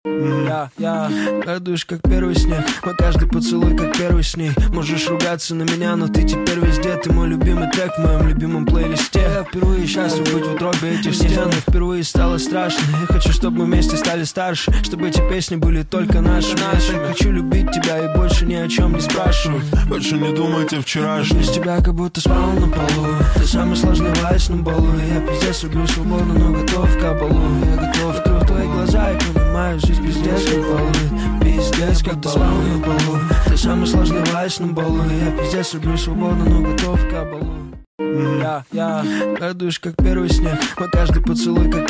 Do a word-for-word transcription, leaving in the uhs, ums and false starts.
Я, я радуешь, как первый снег. Мой каждый поцелуй, как первый с ней. Можешь ругаться на меня, но ты теперь везде. Ты мой любимый трек в моем любимом плейлисте. Я впервые счастлив быть в утробе этих стен. И впервые стало страшно. Я хочу, чтобы мы вместе стали старше, чтобы эти песни были только нашими. Я так хочу любить тебя и больше ни о чем не спрашивать. Больше не думайте вчерашнем. Без тебя как будто спал на полу. Ты самый сложный вальс на балу. Я пиздец люблю свободу, но готов к кабалу. Я готов, открыл твои глаза и понимаю, жизнь пиздец как балу. Пиздец как ты спал на полу. Ты самый сложный вальс на балу. Я пиздец люблю свободу, но готов к кабалу. Я, я радуешь, как первый снег. Мой каждый поцелуй, как